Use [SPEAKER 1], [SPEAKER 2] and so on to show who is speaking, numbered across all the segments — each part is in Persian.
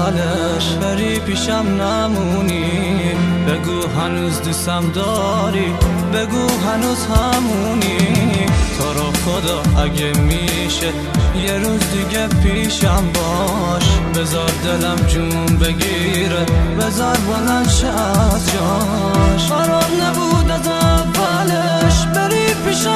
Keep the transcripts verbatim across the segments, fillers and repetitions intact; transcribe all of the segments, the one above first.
[SPEAKER 1] اولش بری پیشم نمونی، بگو هنوز دوستم داری، بگو هنوز همونی. تو رو خدا اگه میشه یه روز دیگه پیشم باش، بذار دلم جون بگیره، بذار بلند شه از جاش. قرار نبود از اولش بری پیشم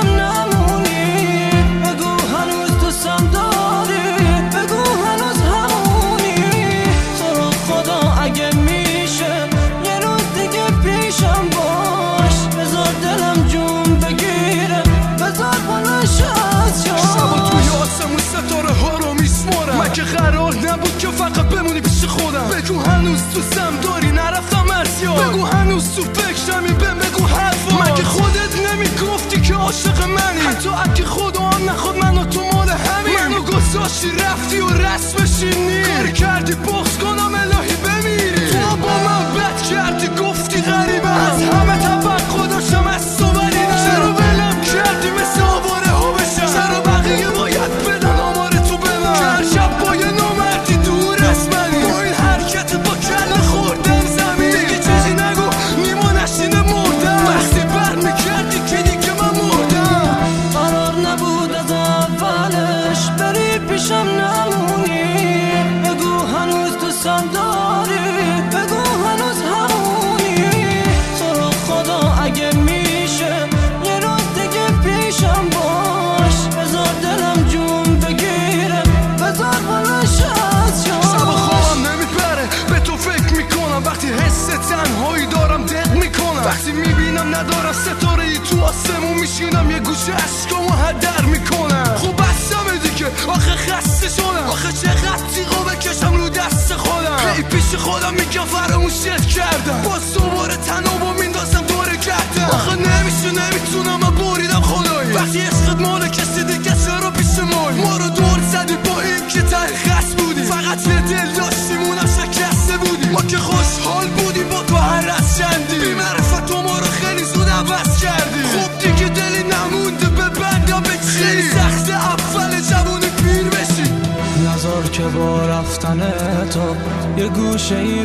[SPEAKER 1] نمونی، بگو هنوز دوستم داری، بگو هنوز همونی. تو رو خدا اگه میشه یه روز دیگه پیشم باش، بذار دلم جون بگیره، بذار بلند شه از جاش.
[SPEAKER 2] شبا توی آسمون ستاره ها رو میسمارم، من که قرار نبود که فقط بمونی پیش خودم. بگو هنوز دوستم داری نرفتم از یاد، بگو هنوز تو فکرمی، بهم بگو حرفا. مگه خودت نمیگفتی که عاشق منی؟ حتی اگه خدا نخواد منو تو مال همین، منو گذاشتی رفتی و رسمش اینی. کاری کردی بغض کنم الهی بمیری، تو با من بد کردی گفتی غریبم، از همه توقع داشتم از تو بریدم. چرا ولم کردی مثل آواره ها بشم؟ چرا بقیه باید بدن آمار تو به من؟ که هر شب با یه نامردی دور از منی، با این حرکت با کله خوردن زمین. دیگه چیزی نگو نیما نشینه مردم، وقتی بر میکردی که دیگه من مردم.
[SPEAKER 1] قرار نبود از اولش بری پیشم نمونی، بگو هنوز دوستم داری، بگو هنوز همونی. تو رو خدا اگه میشه یه روز دیگه پیشم باش، بذار دلم جون بگیره، بذار بلند شه از جاش.
[SPEAKER 2] شب خوابم نمیپره به تو فکر میکنم، وقتی حس تنهایی دارم دق میکنم، وقتی میبینم ندارم ستاره ای تو آسمون، میشینم یه گوشه عشقامو هدر میکنم. خب بسمه دیگه آخه خسته شدم، آخه چقدر تیغو بکشم رو دست خودم. ای پیش خودم میگم فراموشت کردم، باز دوباره تنابو میندازم دوره کردم. آخه نمیشه نمیتونم من بریدم خدایی، وقتی عشقت مال کسی دیگه چرا پیش مایی؟ ما رو دور زدی با این که ته خست بودی، فقط یه دل داشتیم اونم شکسته بودی. ما که خوشحال بودیم با تو هر از چندی، بی معرفت تو ما رو خیلی زود عوض کردی. خب دیگه دلی نمونده به بنده به چی؟ خیلی سخت اول جوونی پیر بشی.
[SPEAKER 1] نذار که با رفتن تو یه گوشه ای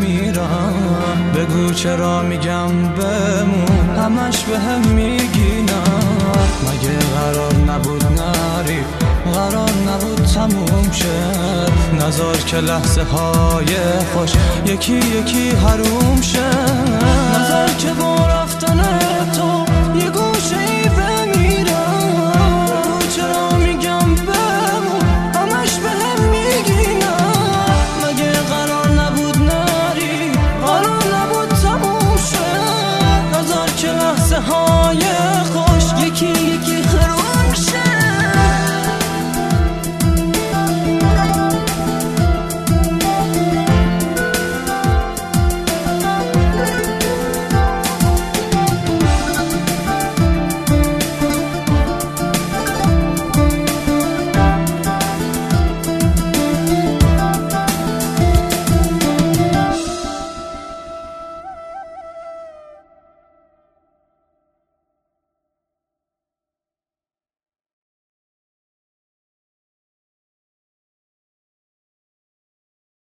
[SPEAKER 1] بمیرم، بگو چرا میگم بمون، همش به هم میگی نه. مگه قرار نبود نری، قرار نبود تموم شه، نذار که لحظه های خوش یکی یکی حروم شه. نذار که با